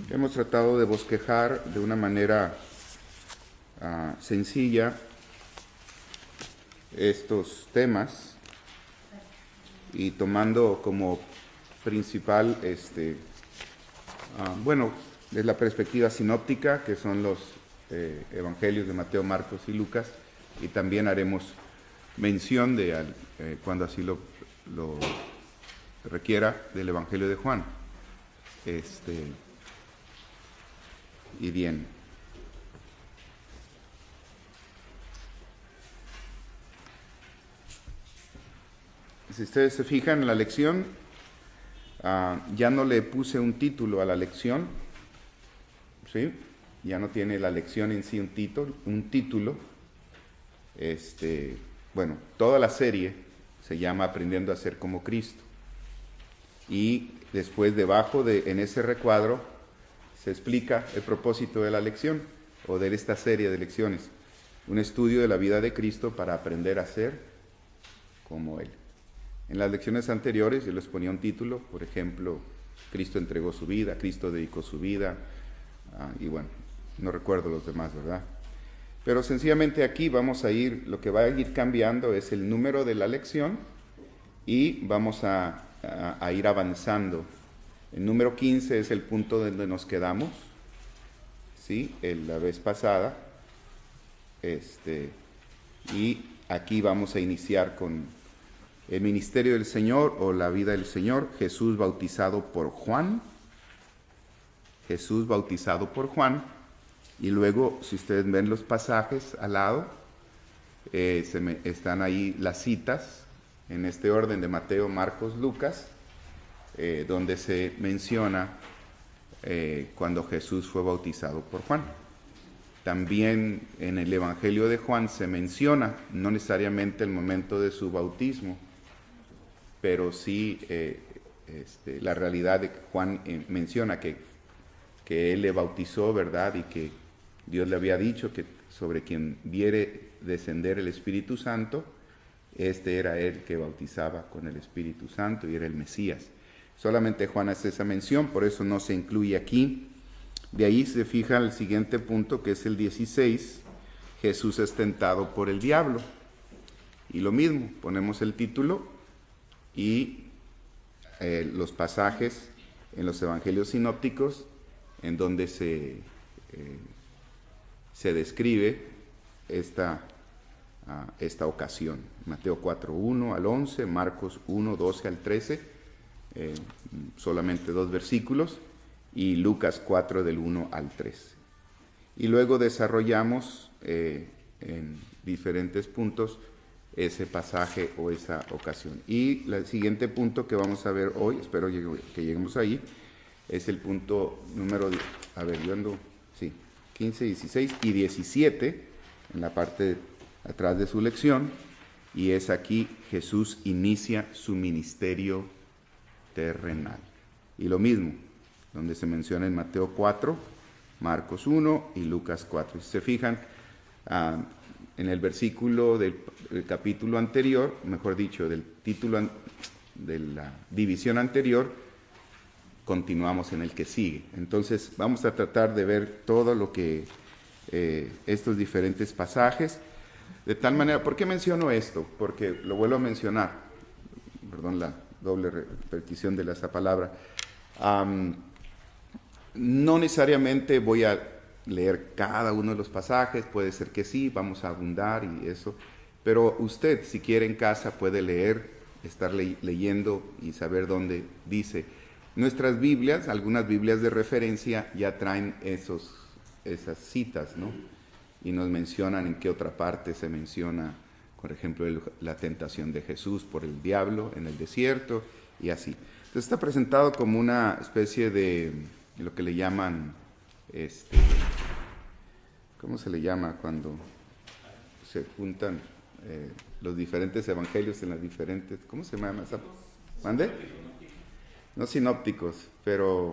Hemos tratado de bosquejar de una manera sencilla estos temas y tomando como principal, desde la perspectiva sinóptica, que son los evangelios de Mateo, Marcos y Lucas, y también haremos mención de, cuando así lo requiera, del evangelio de Juan. Y bien. Si ustedes se fijan en la lección, ya no le puse un título a la lección, ¿sí? Ya no tiene la lección en sí un título. Toda la serie se llama Aprendiendo a ser como Cristo. Y después debajo en ese recuadro se explica el propósito de la lección o de esta serie de lecciones. Un estudio de la vida de Cristo para aprender a ser como Él. En las lecciones anteriores yo les ponía un título, por ejemplo, Cristo entregó su vida, Cristo dedicó su vida, no recuerdo los demás, ¿verdad? Pero sencillamente aquí lo que va a ir cambiando es el número de la lección y vamos a ir avanzando. El número 15 es el punto donde nos quedamos, ¿sí? La vez pasada. Y aquí vamos a iniciar con el ministerio del Señor o la vida del Señor, Jesús bautizado por Juan. Jesús bautizado por Juan. Y luego, si ustedes ven los pasajes al lado, están ahí las citas, en este orden de Mateo, Marcos, Lucas, donde se menciona cuando Jesús fue bautizado por Juan. También en el Evangelio de Juan se menciona, no necesariamente el momento de su bautismo, pero sí la realidad de que Juan menciona que él le bautizó, ¿verdad? Y que Dios le había dicho que sobre quien viere descender el Espíritu Santo, era él que bautizaba con el Espíritu Santo y era el Mesías. Solamente Juan hace esa mención, por eso no se incluye aquí. De ahí se fija el siguiente punto, que es el 16, Jesús es tentado por el diablo. Y lo mismo, ponemos el título y los pasajes en los evangelios sinópticos en donde se describe esta ocasión. Mateo 4, 1 al 11, Marcos 1, 12 al 13, solamente 2 versículos, y Lucas 4 del 1 al 13. Y luego desarrollamos en diferentes puntos ese pasaje o esa ocasión. Y el siguiente punto que vamos a ver hoy, espero que lleguemos ahí, es el punto número, 15, 16 y 17, en la parte de atrás de su lección, y es aquí Jesús inicia su ministerio terrenal. Y lo mismo, donde se menciona en Mateo 4, Marcos 1 y Lucas 4. Si se fijan, en el versículo del capítulo anterior, mejor dicho, del título de la división anterior, continuamos en el que sigue. Entonces vamos a tratar de ver todo lo que estos diferentes pasajes, de tal manera. ¿Por qué menciono esto? Porque lo vuelvo a mencionar, perdón la doble repetición de esa palabra. No necesariamente voy a leer cada uno de los pasajes, puede ser que sí, vamos a abundar y eso, pero usted, si quiere en casa, puede leer, estar leyendo y saber dónde dice. Nuestras Biblias, algunas Biblias de referencia, ya traen esas citas, ¿no? Y nos mencionan en qué otra parte se menciona, por ejemplo, la tentación de Jesús por el diablo en el desierto y así. Entonces está presentado como una especie de lo que le llaman, ¿cómo se le llama cuando se juntan los diferentes evangelios en las diferentes, ¿cómo se llama esa? ¿Mande? No sinópticos, pero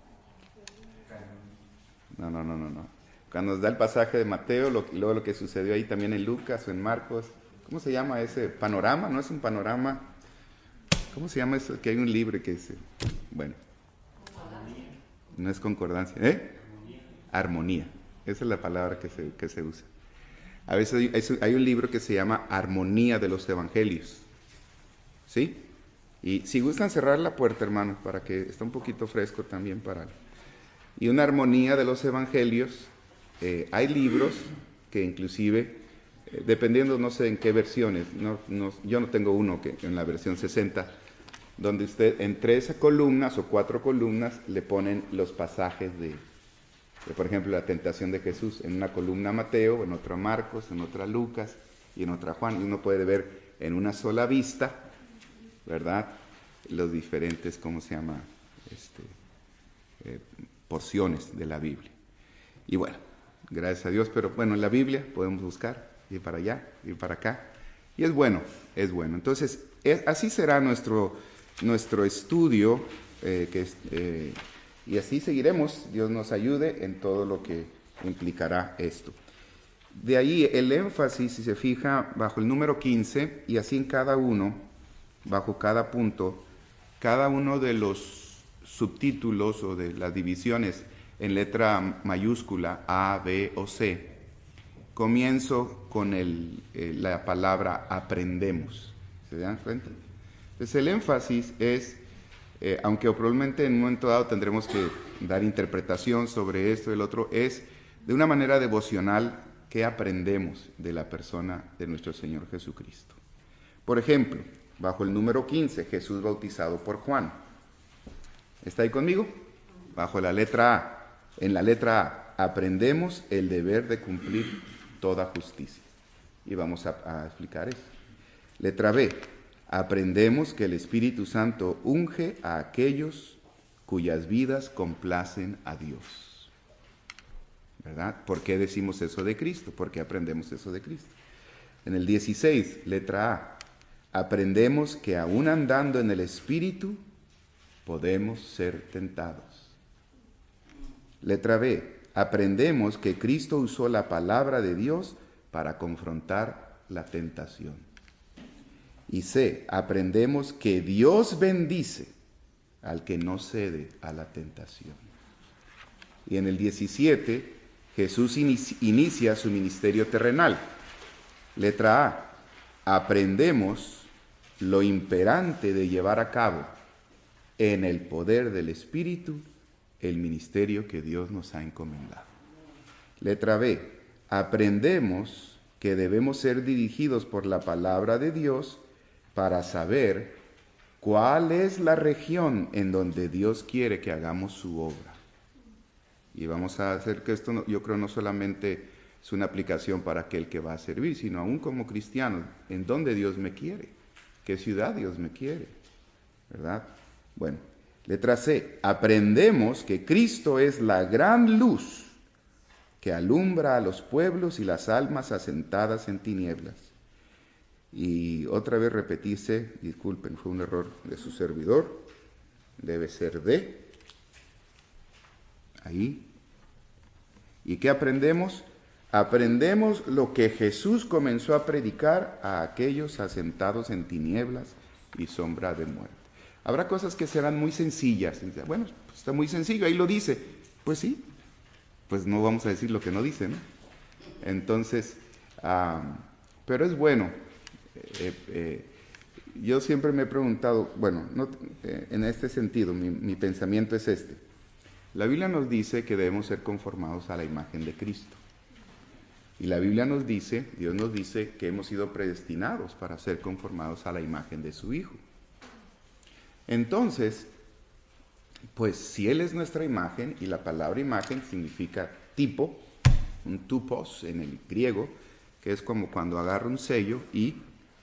no. Cuando nos da el pasaje de Mateo, luego lo que sucedió ahí también en Lucas o en Marcos, ¿cómo se llama ese? ¿Panorama? ¿No es un panorama? ¿Cómo se llama eso? Que hay un libro que dice, bueno. No es concordancia. Armonía. Esa es la palabra que se usa. A veces hay un libro que se llama Armonía de los Evangelios. ¿Sí? Y si gustan cerrar la puerta, hermanos, para que esté un poquito fresco también para... Y una armonía de los Evangelios. Hay libros que inclusive, dependiendo no sé en qué versiones, yo no tengo uno que en la versión 60, donde usted en 3 columnas o 4 columnas le ponen los pasajes de, por ejemplo, la tentación de Jesús. En una columna Mateo, en otra Marcos, en otra Lucas y en otra Juan. Y uno puede ver en una sola vista, ¿verdad?, los diferentes, ¿cómo se llama?, porciones de la Biblia. Y bueno, gracias a Dios, pero bueno, en la Biblia podemos buscar, ir para allá, ir para acá, y es bueno, es bueno. Entonces, así será nuestro estudio, y así seguiremos, Dios nos ayude en todo lo que implicará esto. De ahí el énfasis, si se fija, bajo el número 15, y así en cada uno, bajo cada punto, cada uno de los subtítulos o de las divisiones en letra mayúscula A, B o C, comienzo con la palabra aprendemos. ¿Se dan cuenta? Entonces el énfasis es, aunque probablemente en un momento dado tendremos que dar interpretación sobre esto y el otro, es de una manera devocional que aprendemos de la persona de nuestro Señor Jesucristo. Por ejemplo, bajo el número 15, Jesús bautizado por Juan. ¿Está ahí conmigo? Bajo la letra A. En la letra A, aprendemos el deber de cumplir toda justicia. Y vamos a explicar eso. Letra B, aprendemos que el Espíritu Santo unge a aquellos cuyas vidas complacen a Dios. ¿Verdad? ¿Por qué decimos eso de Cristo? ¿Por qué aprendemos eso de Cristo? En el 16, letra A, aprendemos que aún andando en el Espíritu, podemos ser tentados. Letra B, aprendemos que Cristo usó la palabra de Dios para confrontar la tentación. Y C, aprendemos que Dios bendice al que no cede a la tentación. Y en el 17, Jesús inicia su ministerio terrenal. Letra A, aprendemos lo imperante de llevar a cabo en el poder del Espíritu el ministerio que Dios nos ha encomendado. Letra B, aprendemos que debemos ser dirigidos por la palabra de Dios para saber cuál es la región en donde Dios quiere que hagamos su obra. Y vamos a hacer que esto, yo creo, no solamente es una aplicación para aquel que va a servir, sino aún como cristiano, en dónde Dios me quiere, qué ciudad Dios me quiere, ¿verdad? Bueno, letra C, aprendemos que Cristo es la gran luz que alumbra a los pueblos y las almas asentadas en tinieblas. Y otra vez repetirse, disculpen, fue un error de su servidor, debe ser D, ahí. ¿Y qué aprendemos? Aprendemos lo que Jesús comenzó a predicar a aquellos asentados en tinieblas y sombra de muerte. Habrá cosas que serán muy sencillas. Bueno, pues está muy sencillo, ahí lo dice. Pues sí, pues no vamos a decir lo que no dice, ¿no? Entonces, pero es bueno. Yo siempre me he preguntado, bueno, en este sentido, mi pensamiento es este. La Biblia nos dice que debemos ser conformados a la imagen de Cristo. Y la Biblia nos dice, Dios nos dice que hemos sido predestinados para ser conformados a la imagen de su Hijo. Entonces, pues si Él es nuestra imagen, y la palabra imagen significa tipo, un tupos en el griego, que es como cuando agarro un sello y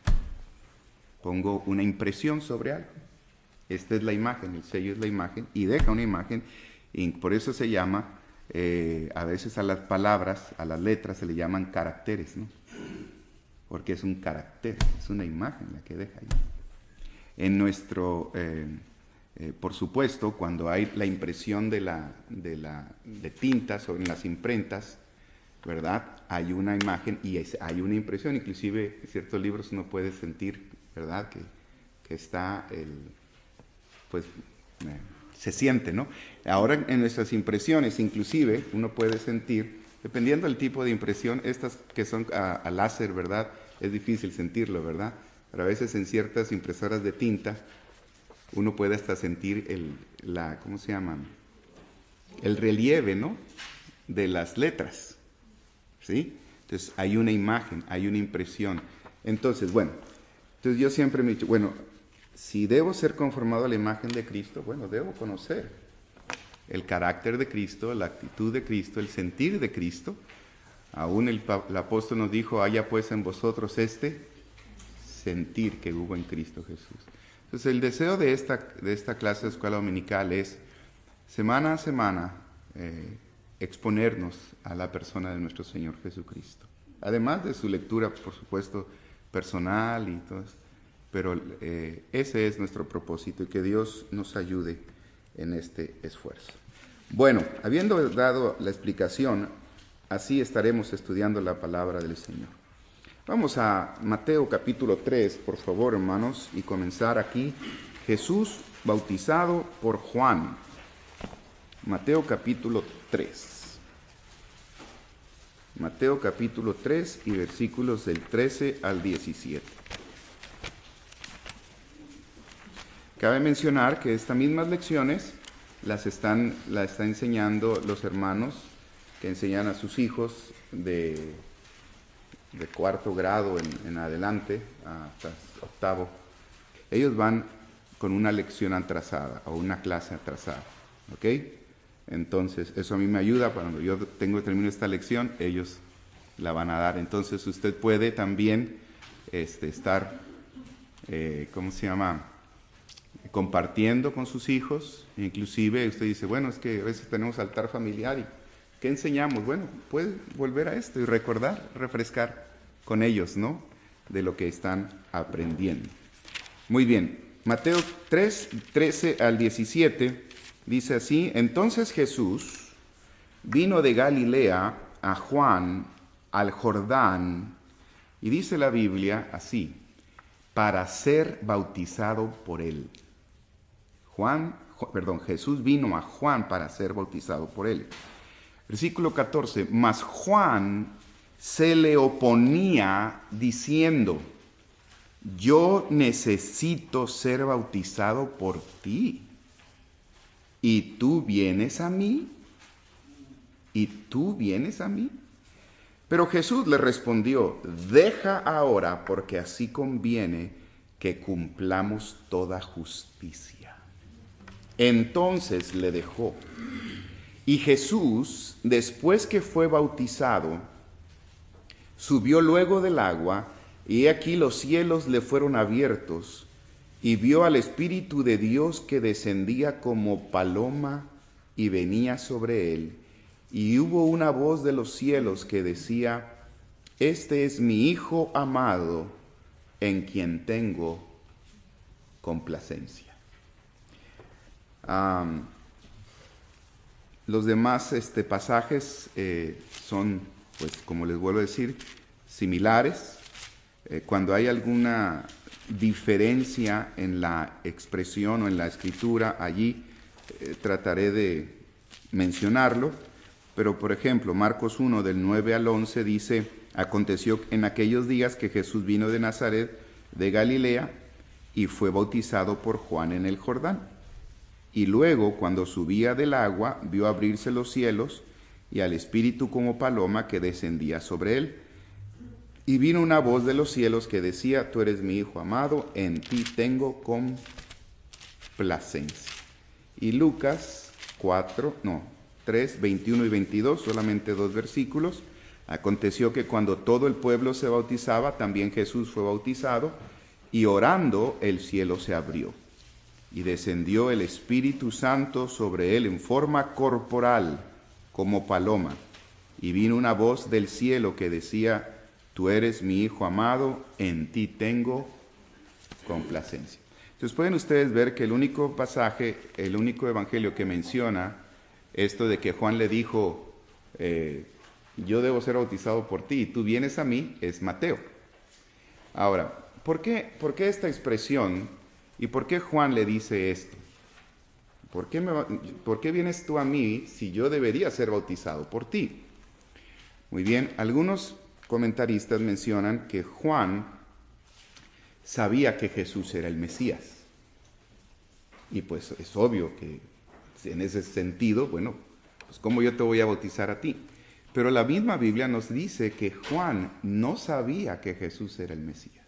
pongo una impresión sobre algo. Esta es la imagen, el sello es la imagen, y deja una imagen, y por eso se llama, a veces a las palabras, a las letras se le llaman caracteres, ¿no? Porque es un carácter, es una imagen la que deja ahí. En nuestro, por supuesto, cuando hay la impresión de tintas o en las imprentas, ¿verdad? Hay una imagen y hay una impresión, inclusive en ciertos libros uno puede sentir, ¿verdad? Que está se siente, ¿no? Ahora en nuestras impresiones, inclusive, uno puede sentir, dependiendo del tipo de impresión, estas que son a láser, ¿verdad? Es difícil sentirlo, ¿verdad? Pero a veces en ciertas impresoras de tinta, uno puede hasta sentir ¿cómo se llama? El relieve, ¿no? De las letras, ¿sí? Entonces hay una imagen, hay una impresión. Entonces, bueno, yo siempre me he dicho, bueno, si debo ser conformado a la imagen de Cristo, bueno, debo conocer el carácter de Cristo, la actitud de Cristo, el sentir de Cristo. Aún el apóstol nos dijo, haya pues en vosotros este sentir que hubo en Cristo Jesús. Entonces el deseo de esta clase de escuela dominical es, semana a semana, exponernos a la persona de nuestro Señor Jesucristo. Además de su lectura, por supuesto, personal y todo eso. Pero ese es nuestro propósito y que Dios nos ayude en este esfuerzo. Bueno, habiendo dado la explicación, así estaremos estudiando la palabra del Señor. Vamos a Mateo capítulo 3, por favor, hermanos, y comenzar aquí. Jesús bautizado por Juan. Mateo capítulo 3. Mateo capítulo 3 y versículos del 13 al 17. Cabe mencionar que estas mismas lecciones las está enseñando los hermanos que enseñan a sus hijos de cuarto grado en adelante, hasta octavo. Ellos van con una lección atrasada o una clase atrasada, ¿ok? Entonces, eso a mí me ayuda. Cuando yo termino esta lección, ellos la van a dar. Entonces, usted puede también estar, ¿cómo se llama?, compartiendo con sus hijos. Inclusive usted dice, bueno, es que a veces tenemos altar familiar y ¿qué enseñamos? Bueno, puede volver a esto y recordar, refrescar con ellos, ¿no?, de lo que están aprendiendo. Muy bien, Mateo 3, 13 al 17 dice así: entonces Jesús vino de Galilea a Juan al Jordán, y dice la Biblia así, para ser bautizado por él. Jesús vino a Juan para ser bautizado por él. Versículo 14, mas Juan se le oponía diciendo, yo necesito ser bautizado por ti, ¿y tú vienes a mí? ¿Y tú vienes a mí? Pero Jesús le respondió, deja ahora, porque así conviene que cumplamos toda justicia. Entonces le dejó. Y Jesús, después que fue bautizado, subió luego del agua, y aquí los cielos le fueron abiertos, y vio al Espíritu de Dios que descendía como paloma y venía sobre él. Y hubo una voz de los cielos que decía, este es mi Hijo amado, en quien tengo complacencia. Los demás pasajes son, pues, como les vuelvo a decir, similares. Cuando hay alguna diferencia en la expresión o en la escritura, allí trataré de mencionarlo. Pero, por ejemplo, Marcos 1, del 9 al 11, dice, aconteció en aquellos días que Jesús vino de Nazaret, de Galilea, y fue bautizado por Juan en el Jordán. Y luego, cuando subía del agua, vio abrirse los cielos, y al Espíritu como paloma que descendía sobre él. Y vino una voz de los cielos que decía, tú eres mi Hijo amado, en ti tengo complacencia. Y Lucas 3, 21 y 22, solamente 2 versículos. Aconteció que cuando todo el pueblo se bautizaba, también Jesús fue bautizado, y orando el cielo se abrió. Y descendió el Espíritu Santo sobre él en forma corporal, como paloma. Y vino una voz del cielo que decía, tú eres mi Hijo amado, en ti tengo complacencia. Entonces pueden ustedes ver que el único pasaje, el único evangelio que menciona esto de que Juan le dijo, yo debo ser bautizado por ti y tú vienes a mí, es Mateo. Ahora, ¿por qué esta expresión y por qué Juan le dice esto? ¿Por qué vienes tú a mí si yo debería ser bautizado por ti? Muy bien, algunos comentaristas mencionan que Juan sabía que Jesús era el Mesías. Y pues es obvio que en ese sentido, bueno, pues ¿cómo yo te voy a bautizar a ti? Pero la misma Biblia nos dice que Juan no sabía que Jesús era el Mesías.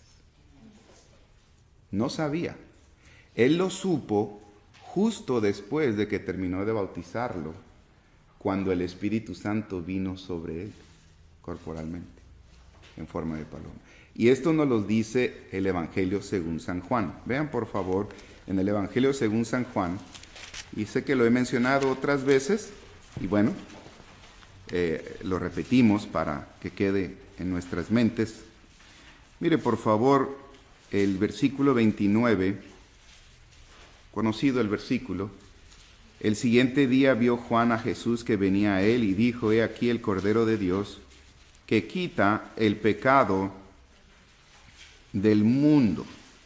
No sabía. Él lo supo justo después de que terminó de bautizarlo, cuando el Espíritu Santo vino sobre él corporalmente, en forma de paloma. Y esto nos lo dice el Evangelio según San Juan. Vean por favor en el Evangelio según San Juan, y sé que lo he mencionado otras veces, y bueno, lo repetimos para que quede en nuestras mentes. Mire por favor el versículo 29, conocido el versículo. El siguiente día vio Juan a Jesús que venía a él y dijo: he aquí el Cordero de Dios que quita el pecado del mundo.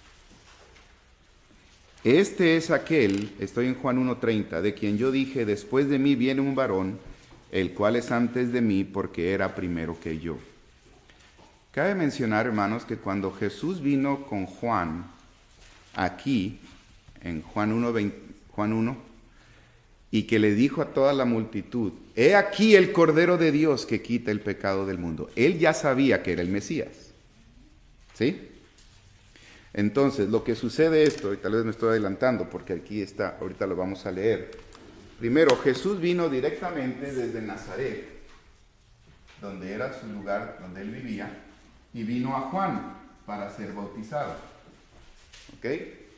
Este es aquel, estoy en Juan 1:30, de quien yo dije: después de mí viene un varón, el cual es antes de mí, porque era primero que yo. Cabe mencionar, hermanos, que cuando Jesús vino con Juan, aquí, en Juan 1, y que le dijo a toda la multitud: he aquí el Cordero de Dios que quita el pecado del mundo. Él ya sabía que era el Mesías. ¿Sí? Entonces, lo que sucede esto, y tal vez me estoy adelantando porque aquí está, ahorita lo vamos a leer. Primero, Jesús vino directamente desde Nazaret, donde era su lugar, donde él vivía, y vino a Juan para ser bautizado. ¿Ok?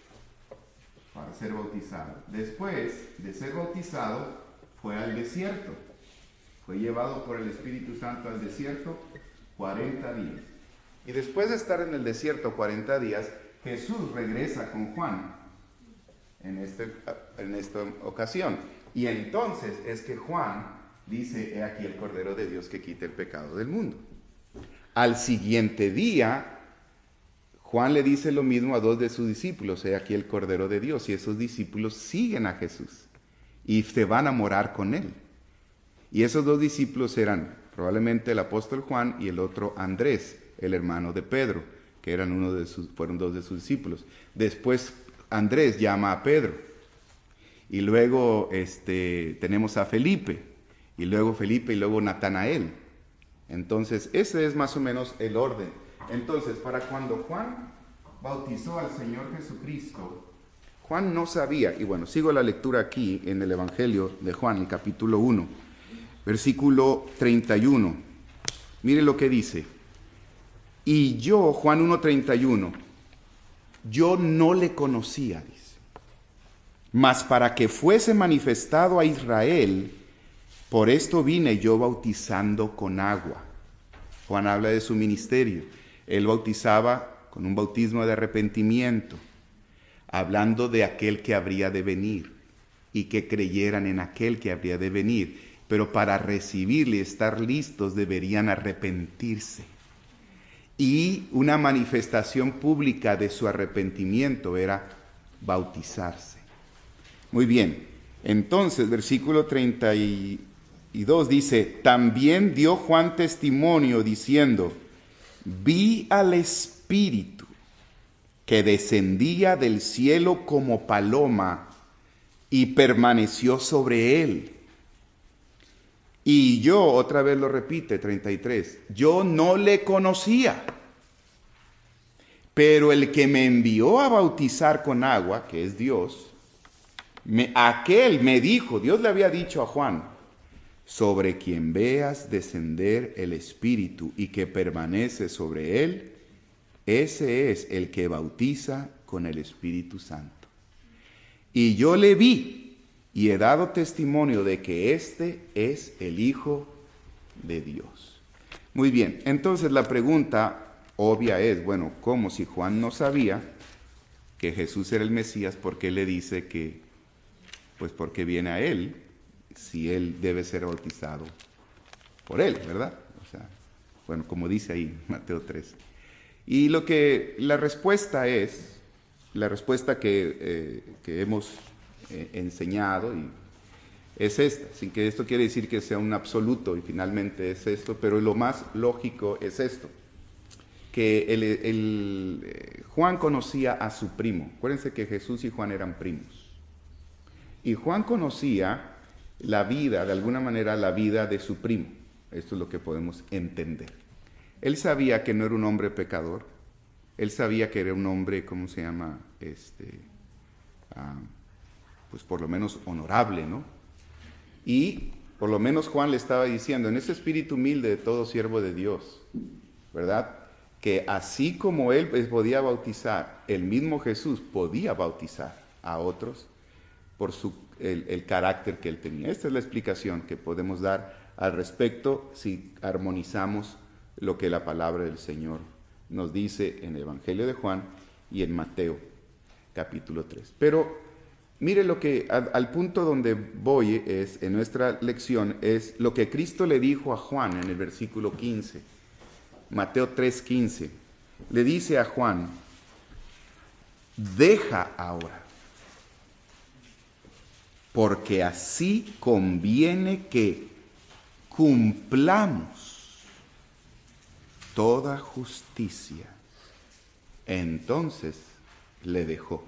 Para ser bautizado. Después de ser bautizado, fue al desierto. Fue llevado por el Espíritu Santo al desierto 40 días. Y después de estar en el desierto 40 días, Jesús regresa con Juan en esta ocasión. Y entonces es que Juan dice: he aquí el Cordero de Dios que quita el pecado del mundo. Al siguiente día, Juan le dice lo mismo a dos de sus discípulos: he aquí el Cordero de Dios. Y esos discípulos siguen a Jesús y se van a morar con él. Y esos dos discípulos eran probablemente el apóstol Juan y el otro Andrés, el hermano de Pedro, que fueron dos de sus discípulos. Después Andrés llama a Pedro, y luego tenemos a Felipe, y luego Natanael. Entonces ese es más o menos el orden. Entonces, para cuando Juan bautizó al Señor Jesucristo, Juan no sabía, y bueno, sigo la lectura aquí en el Evangelio de Juan, el capítulo 1, versículo 31. Mire lo que dice: y yo, Juan 1:31, yo no le conocía, dice, mas para que fuese manifestado a Israel, por esto vine yo bautizando con agua. Juan habla de su ministerio. Él bautizaba con un bautismo de arrepentimiento, hablando de aquel que habría de venir, y que creyeran en aquel que habría de venir. Pero para recibirle y estar listos deberían arrepentirse. Y una manifestación pública de su arrepentimiento era bautizarse. Muy bien, entonces versículo 32 dice: también dio Juan testimonio diciendo: vi al Espíritu que descendía del cielo como paloma y permaneció sobre él. Y yo, otra vez lo repite, 33, yo no le conocía, pero el que me envió a bautizar con agua, que es Dios, aquel me dijo, Dios le había dicho a Juan: sobre quien veas descender el Espíritu y que permanece sobre él, ese es el que bautiza con el Espíritu Santo. Y yo le vi, y he dado testimonio de que este es el Hijo de Dios. Muy bien, entonces la pregunta obvia es, bueno, ¿cómo si Juan no sabía que Jesús era el Mesías? ¿Por qué le dice que, pues porque viene a él, si él debe ser bautizado por él, ¿verdad? O sea, bueno, como dice ahí Mateo 3. Y la respuesta que hemos enseñado, y es esta, sin que esto quiere decir que sea un absoluto y finalmente es esto, pero lo más lógico es esto, que Juan conocía a su primo. Acuérdense que Jesús y Juan eran primos. Y Juan conocía la vida, de alguna manera la vida de su primo. Esto es lo que podemos entender. Él sabía que no era un hombre pecador. Él sabía que era un hombre, ¿cómo se llama? Pues por lo menos honorable, ¿no? Y por lo menos Juan le estaba diciendo, en ese espíritu humilde de todo siervo de Dios, ¿verdad? Que así como él podía bautizar, el mismo Jesús podía bautizar a otros por el carácter que él tenía. Esta es la explicación que podemos dar al respecto si armonizamos lo que la palabra del Señor nos dice en el Evangelio de Juan y en Mateo capítulo 3. Pero mire lo que al punto donde voy es en nuestra lección es lo que Cristo le dijo a Juan en el versículo 15. Mateo 3:15. Le dice a Juan, deja ahora, porque así conviene que cumplamos toda justicia. Entonces le dejó,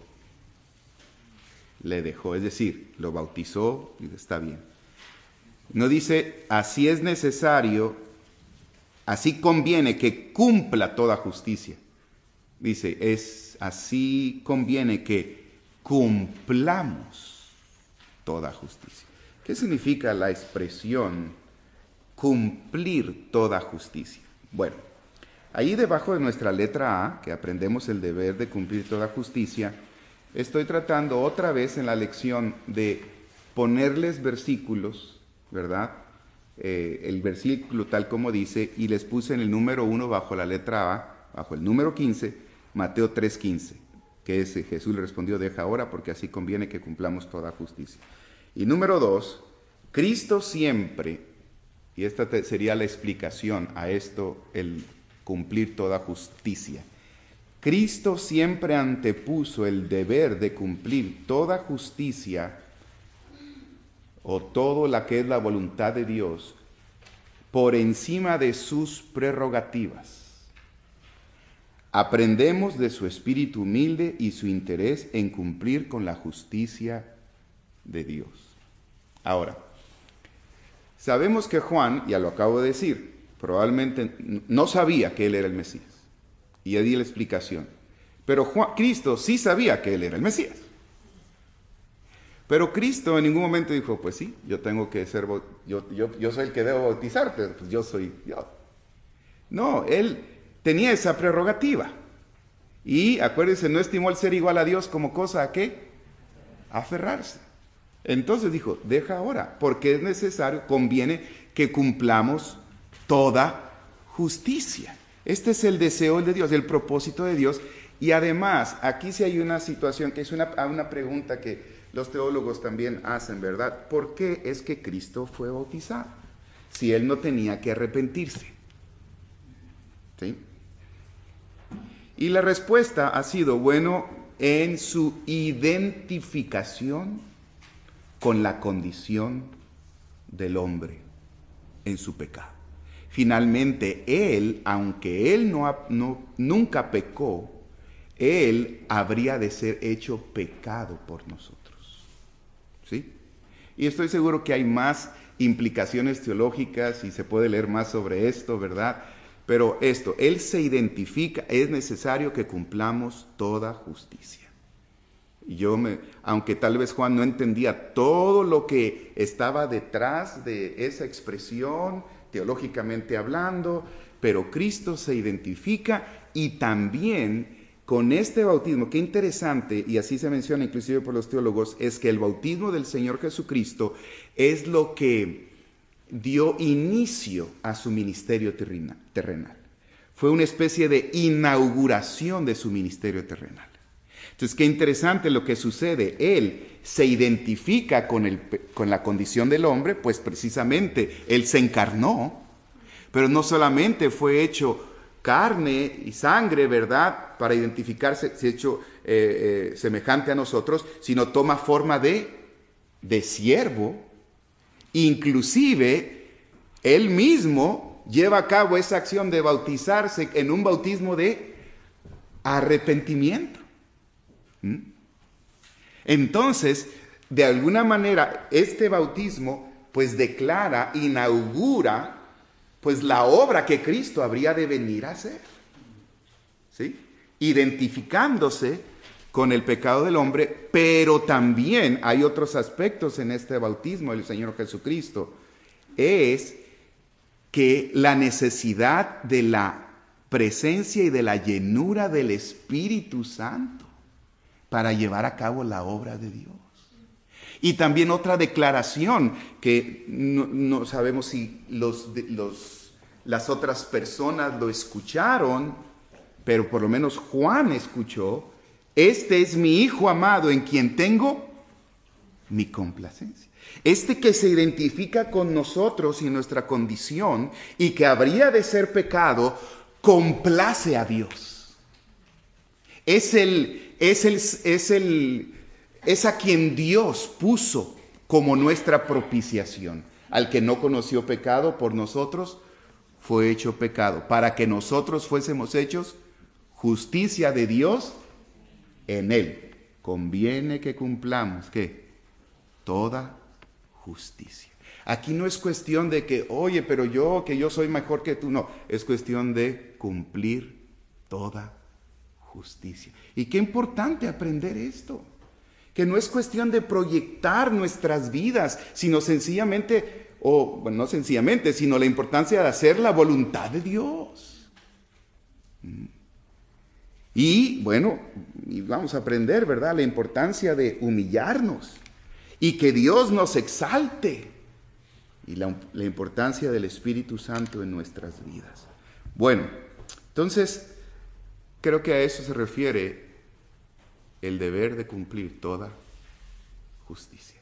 es decir, lo bautizó y está bien. No dice, así es necesario, así conviene que cumpla toda justicia. Dice, así conviene que cumplamos toda justicia. ¿Qué significa la expresión cumplir toda justicia? Bueno, ahí debajo de nuestra letra A, que aprendemos el deber de cumplir toda justicia, estoy tratando otra vez en la lección de ponerles versículos, ¿verdad? El versículo tal como dice, y les puse en el número 1 bajo la letra A, bajo el número 15, Mateo 3:15, que es Jesús le respondió, deja ahora porque así conviene que cumplamos toda justicia. Y número 2, Cristo siempre, y esta sería la explicación a esto, el cumplir toda justicia. Cristo siempre antepuso el deber de cumplir toda justicia o todo lo que es la voluntad de Dios por encima de sus prerrogativas. Aprendemos de su espíritu humilde y su interés en cumplir con la justicia de Dios. Ahora, sabemos que Juan, ya lo acabo de decir, probablemente no sabía que él era el Mesías. Y ya di la explicación. Pero Cristo sí sabía que él era el Mesías. Pero Cristo en ningún momento dijo, pues sí, yo tengo que ser, yo soy el que debo bautizarte, pues yo soy Dios. No, él tenía esa prerrogativa. Y acuérdense, no estimó el ser igual a Dios como cosa a qué, aferrarse. Entonces dijo, deja ahora, porque es necesario, conviene que cumplamos toda justicia. Este es el deseo de Dios, el propósito de Dios. Y además, aquí sí hay una situación que es una pregunta que los teólogos también hacen, ¿verdad? ¿Por qué es que Cristo fue bautizado? Si él no tenía que arrepentirse. ¿Sí? Y la respuesta ha sido, bueno, en su identificación con la condición del hombre en su pecado. Finalmente, él, aunque él nunca pecó, él habría de ser hecho pecado por nosotros. ¿Sí? Y estoy seguro que hay más implicaciones teológicas y se puede leer más sobre esto, ¿verdad? Pero él se identifica, es necesario que cumplamos toda justicia. Aunque tal vez Juan no entendía todo lo que estaba detrás de esa expresión, teológicamente hablando, pero Cristo se identifica y también con este bautismo, qué interesante, y así se menciona inclusive por los teólogos, es que el bautismo del Señor Jesucristo es lo que dio inicio a su ministerio terrenal. Fue una especie de inauguración de su ministerio terrenal. Entonces, qué interesante lo que sucede. Él se identifica con la condición del hombre, pues precisamente Él se encarnó, pero no solamente fue hecho carne y sangre, ¿verdad? Para identificarse, se hecho semejante a nosotros, sino toma forma de siervo. Inclusive, él mismo lleva a cabo esa acción de bautizarse en un bautismo de arrepentimiento. Entonces, de alguna manera, este bautismo pues declara, inaugura pues la obra que Cristo habría de venir a hacer, ¿sí? Identificándose con el pecado del hombre, pero también hay otros aspectos en este bautismo del Señor Jesucristo. Es que la necesidad de la presencia y de la llenura del Espíritu Santo para llevar a cabo la obra de Dios. Y también otra declaración que no sabemos si las otras personas lo escucharon, pero por lo menos Juan escuchó: este es mi Hijo amado en quien tengo mi complacencia. Este que se identifica con nosotros y nuestra condición y que habría de ser pecado, complace a Dios. Es a quien Dios puso como nuestra propiciación. Al que no conoció pecado, por nosotros fue hecho pecado, para que nosotros fuésemos hechos justicia de Dios en él. Conviene que cumplamos, ¿qué? Toda justicia. Aquí no es cuestión de que, oye, pero que yo soy mejor que tú. No, es cuestión de cumplir toda justicia. Y qué importante aprender esto. Que no es cuestión de proyectar nuestras vidas, sino sencillamente, no sencillamente, sino la importancia de hacer la voluntad de Dios. Y bueno, vamos a aprender, ¿verdad?, la importancia de humillarnos y que Dios nos exalte. Y la importancia del Espíritu Santo en nuestras vidas. Bueno, entonces, creo que a eso se refiere el deber de cumplir toda justicia.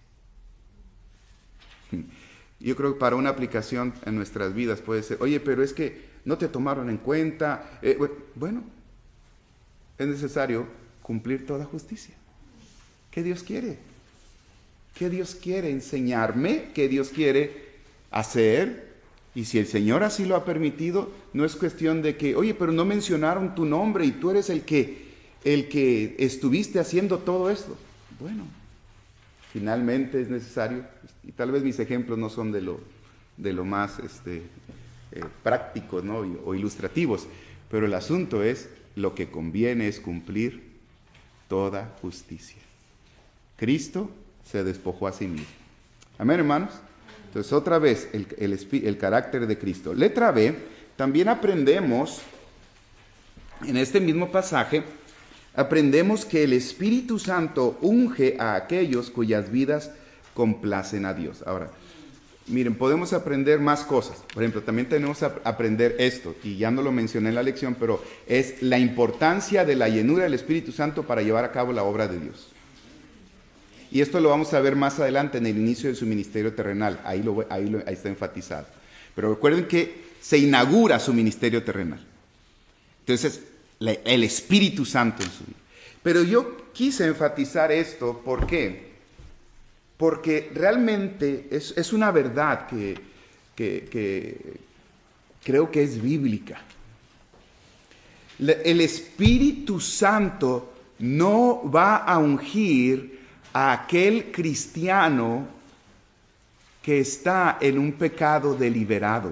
Yo creo que para una aplicación en nuestras vidas puede ser, oye, pero es que no te tomaron en cuenta. Bueno, es necesario cumplir toda justicia. ¿Qué Dios quiere? ¿Qué Dios quiere enseñarme? ¿Qué Dios quiere hacer? Y si el Señor así lo ha permitido, no es cuestión de que, oye, pero no mencionaron tu nombre y tú eres el que estuviste haciendo todo esto. Bueno, finalmente es necesario, y tal vez mis ejemplos no son de lo más prácticos, ¿no?, o ilustrativos, pero el asunto es, lo que conviene es cumplir toda justicia. Cristo se despojó a sí mismo. Amén, hermanos. Entonces, otra vez, el carácter de Cristo. Letra B, también aprendemos, en este mismo pasaje, aprendemos que el Espíritu Santo unge a aquellos cuyas vidas complacen a Dios. Ahora, miren, podemos aprender más cosas. Por ejemplo, también tenemos que aprender esto, y ya no lo mencioné en la lección, pero es la importancia de la llenura del Espíritu Santo para llevar a cabo la obra de Dios. Y esto lo vamos a ver más adelante en el inicio de su ministerio terrenal. Ahí está enfatizado. Pero recuerden que se inaugura su ministerio terrenal. Entonces, el Espíritu Santo en su vida. Pero yo quise enfatizar esto, ¿por qué? Porque realmente es una verdad que creo que es bíblica. El Espíritu Santo no va a ungir a aquel cristiano que está en un pecado deliberado.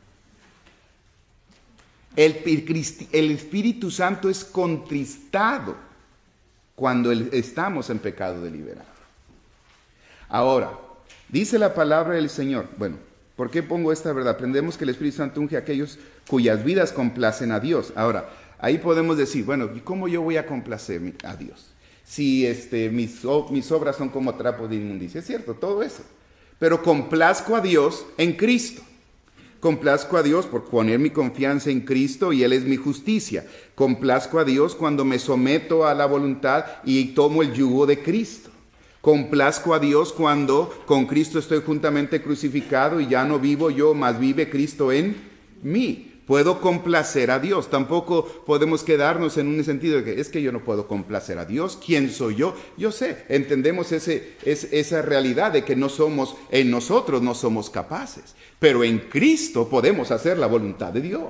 El Espíritu Santo es contristado cuando estamos en pecado deliberado. Ahora, dice la palabra del Señor. Bueno, ¿por qué pongo esta verdad? Aprendemos que el Espíritu Santo unge a aquellos cuyas vidas complacen a Dios. Ahora, ahí podemos decir, bueno, ¿y cómo yo voy a complacer a Dios? Si mis obras son como trapo de inmundicia. Es cierto, todo eso. Pero complazco a Dios en Cristo. Complazco a Dios por poner mi confianza en Cristo y Él es mi justicia. Complazco a Dios cuando me someto a la voluntad y tomo el yugo de Cristo. Complazco a Dios cuando con Cristo estoy juntamente crucificado y ya no vivo yo, mas vive Cristo en mí. puedo complacer a Dios. Tampoco podemos quedarnos en un sentido de que es que yo no puedo complacer a Dios. ¿Quién soy yo? Yo sé, entendemos esa realidad de que en nosotros no somos capaces. Pero en Cristo podemos hacer la voluntad de Dios.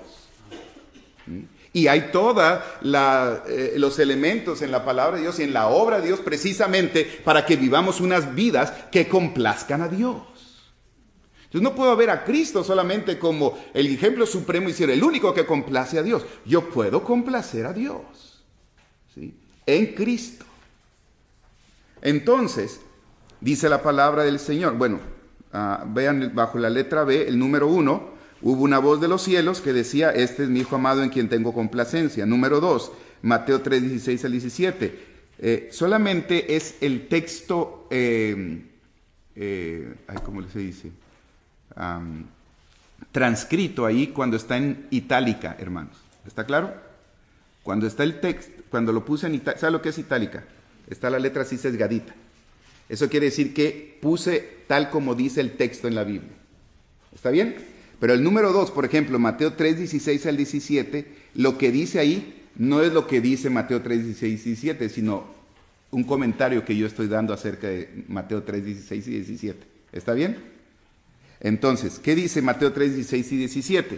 Y hay todos los elementos en la palabra de Dios y en la obra de Dios precisamente para que vivamos unas vidas que complazcan a Dios. Entonces no puedo ver a Cristo solamente como el ejemplo supremo y ser el único que complace a Dios. Yo puedo complacer a Dios, ¿sí? En Cristo. Entonces, dice la palabra del Señor. Bueno, vean bajo la letra B, el número 1. Hubo una voz de los cielos que decía, este es mi Hijo amado en quien tengo complacencia. Número 2, Mateo 3, 16 al 17. Solamente es el texto, ¿cómo se dice? Transcrito ahí cuando está en itálica, hermanos. ¿Está claro? Cuando está el texto, cuando lo puse en itálica, ¿sabe lo que es itálica? Está la letra así sesgadita. Eso quiere decir que puse tal como dice el texto en la Biblia. ¿Está bien? Pero el número 2, por ejemplo, Mateo 3, 16 al 17, lo que dice ahí no es lo que dice Mateo 3, 16 y 17, sino un comentario que yo estoy dando acerca de Mateo 3, 16 y 17. ¿Está bien? Entonces, ¿qué dice Mateo 3, 16 y 17?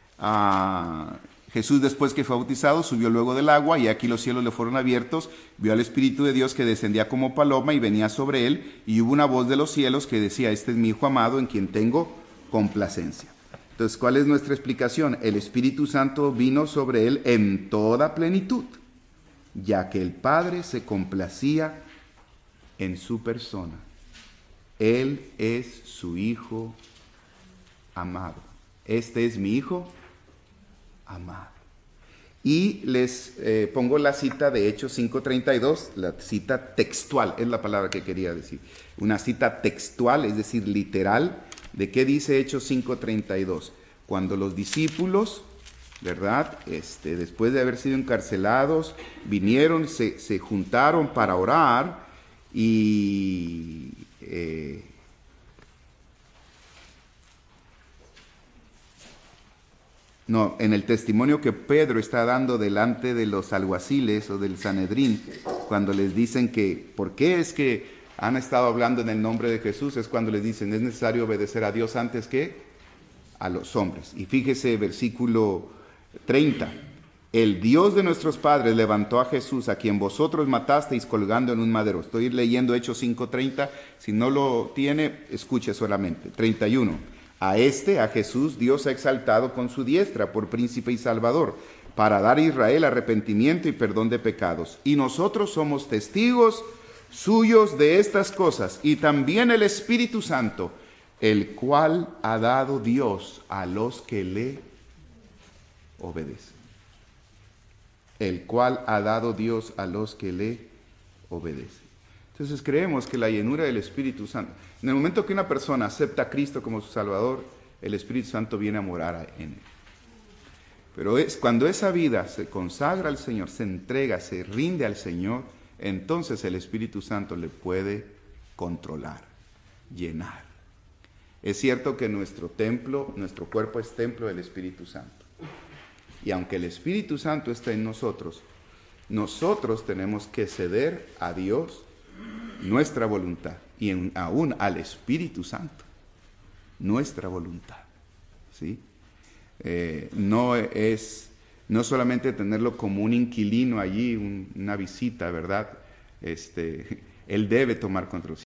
Jesús, después que fue bautizado, subió luego del agua, y aquí los cielos le fueron abiertos, vio al Espíritu de Dios que descendía como paloma y venía sobre él, y hubo una voz de los cielos que decía, este es mi Hijo amado en quien tengo complacencia. Entonces, ¿cuál es nuestra explicación? El Espíritu Santo vino sobre él en toda plenitud, ya que el Padre se complacía en su persona. Él es su Hijo amado. Este es mi Hijo amado. Y les pongo la cita de Hechos 5:32, la cita textual, es la palabra que quería decir. Una cita textual, es decir, literal. ¿De qué dice Hechos 5:32? Cuando los discípulos, ¿verdad? Después de haber sido encarcelados, vinieron, se juntaron para orar y en el testimonio que Pedro está dando delante de los alguaciles o del Sanedrín, cuando les dicen que, ¿por qué es que han estado hablando en el nombre de Jesús? Es cuando les dicen, es necesario obedecer a Dios antes que a los hombres. Y fíjese, versículo 30. El Dios de nuestros padres levantó a Jesús, a quien vosotros matasteis colgando en un madero. Estoy leyendo Hechos 5:30. Si no lo tiene, escuche solamente. 31. A Jesús, Dios ha exaltado con su diestra por príncipe y salvador, para dar a Israel arrepentimiento y perdón de pecados. Y nosotros somos testigos suyos de estas cosas, y también el Espíritu Santo, el cual ha dado Dios a los que le obedecen. El cual ha dado Dios a los que le obedecen. Entonces creemos que la llenura del Espíritu Santo, en el momento que una persona acepta a Cristo como su Salvador, el Espíritu Santo viene a morar en él. Pero es cuando esa vida se consagra al Señor, se entrega, se rinde al Señor, entonces el Espíritu Santo le puede controlar, llenar. Es cierto que nuestro cuerpo es templo del Espíritu Santo. Y aunque el Espíritu Santo está en nosotros, nosotros tenemos que ceder a Dios nuestra voluntad y aún al Espíritu Santo nuestra voluntad. ¿Sí? No solamente tenerlo como un inquilino allí, una visita, ¿verdad? Él debe tomar control.